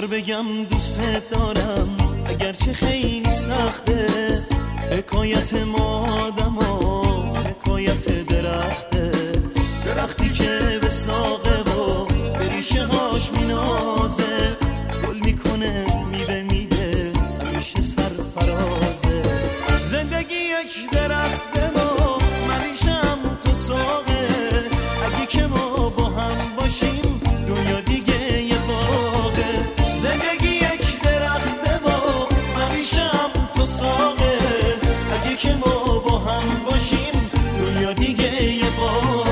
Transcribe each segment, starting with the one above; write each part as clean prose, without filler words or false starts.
بگم دوست دارم اگرچه خیلی سخته، حکایت ما آدم ها حکایت درخته، درختی که به ساقه و به ریشه هاش مینازه، گل میکنه میوه میده همیشه سرفرازه. زندگی یک درخته ما منیشم تو ساقه، اگه که ما با هم باشیم دنیا دیگه یه باغه. زندگی یک درخته ما منیشم تو ساقه، اگه که ما با هم باشیم دنیا دیگه یه باغه.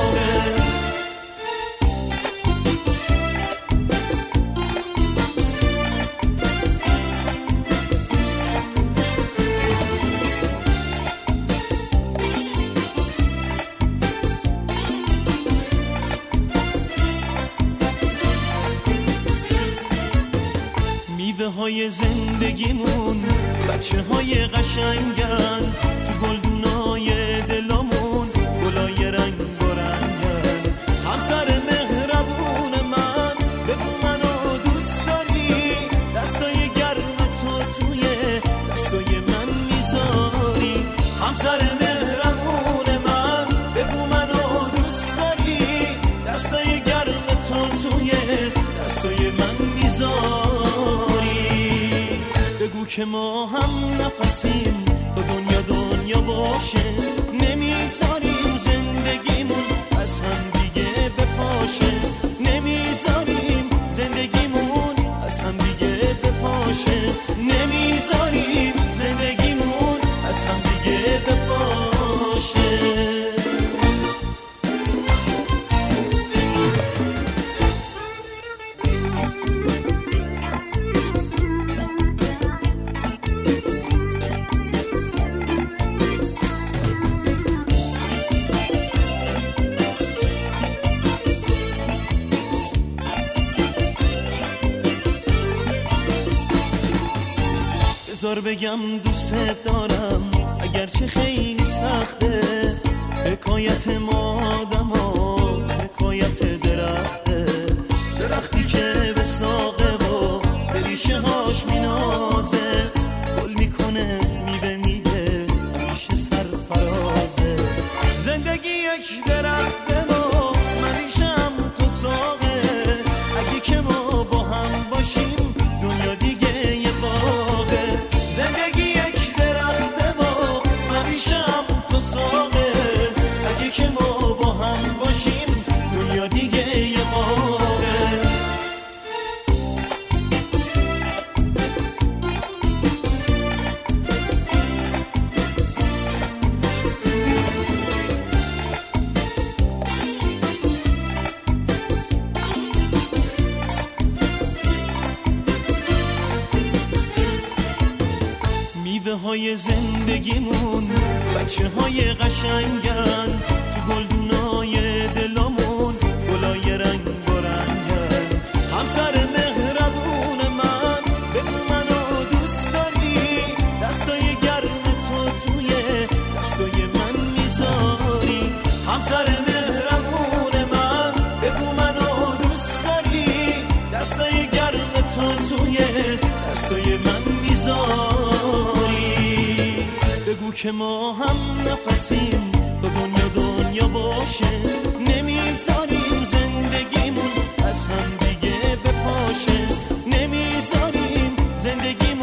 میوه های زندگیمون بچه های قشنگن، تو گلدونای دلامون گلای رنگ و رنگن. همسر مهربون من بگو منو دوست داری، دستای گرم تو توی دستای من میذاری. همسر مهربون من بگو منو دوست داری، دستای گرم تو توی دستای من میذاری. بگو که ما هم نفسیم تا دنیا باشه، نمیذاریم زندگیمون از هم دیگه بپاشه، نمیذاریم زندگیمون از هم دیگه بپاشه، نمیذاریم زندگیمون از هم دیگه بپاشه. بذار بگم دوست دارم اگرچه خیلی سخته، حکایت ما آدم ها حکایت درخته، درختی که به ساقه و به ریشه هاش مینازه، گل میکنه میوه میده همیشه سرفرازه. زندگی یک درخته ما منیشم تو ساقه، اگه که ما با هم باشیم دنیا دیگه یه باغه. زندگی یک درخته ما منیشم تو ساقه، اگه که ما با هم باشیم دنیا دیگه یه باغه. میوه های زندگیمون بچه های قشنگن، تو گلدونای دلامون گلای رنگ و رنگن. همسر مهربون من بگو منو دوست داری، دستای گرم تو توی دستای من میذاری. همسر مهربون من بگو منو دوست داری، دستای گرم تو توی دستای من میذاری. بگو که ما هم نفسیم تا دنیا باشه، نمیذاریم زندگیمون از هم دیگه بپاشه، نمیذاریم زندگی